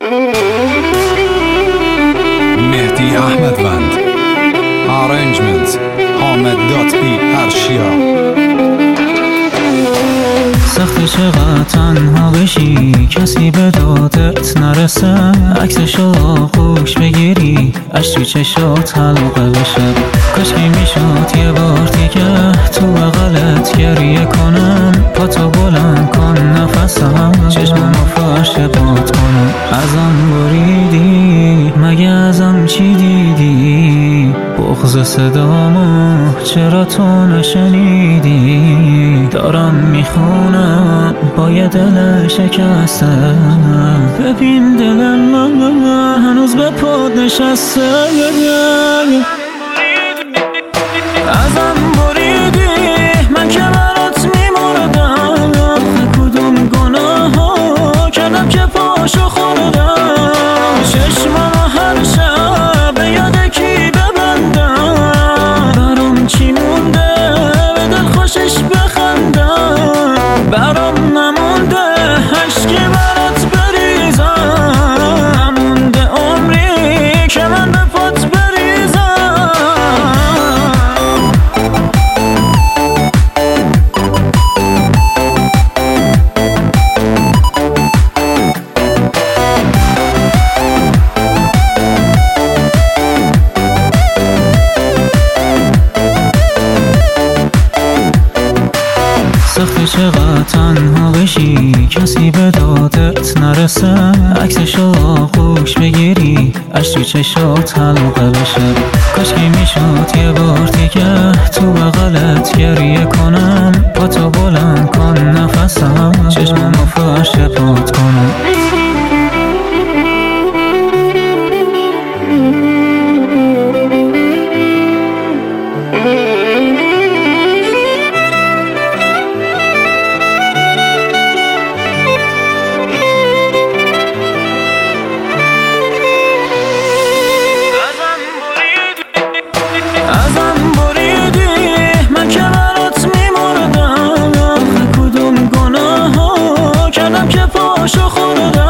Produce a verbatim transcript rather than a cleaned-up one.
مهدی احمدوند. Arrangement حامد دات بی ارشیا. سخت چقدر تنها بشی کسی به دادت نرسه، عکسشو خوش بگیری اش تو چشات حلقه بشه. کاشکی میشد یه بار دیگه تو بغلت گریه کنم، پاتو بلند کن نفسم چشممو فرش پات کنم. ازم بریدی مگه ازم چی دیدی؟ بغض صدامو چرا تو نشنیدی؟ دارم میخونم با یه دل شکسته، ببین دل من هنوز به پاد نشسته. ازم بریدی من که برات میمردم، کدوم گناه ها کردم که پاشو خوردم. چشمم هر شب به یاد کی ببندم، برام چی مونده به دل خوشش بخندم، برام نمونده عشقی برات بریزم، نمونده عمری که من به پات بریزم. سخت چقدر تنها بشی کسی به دادت نرسه، عکسشو خوش بگیری اش تو چشات حلقه بشه. کاشکی میشد یه بار دیگه تو بغلت گریه کنم، پاتو بلند کن نفسم چشممو فرش پات کنم. ازم بریدی من که برات میمردم، کدوم گناه ها کردم که پاشو خوردم.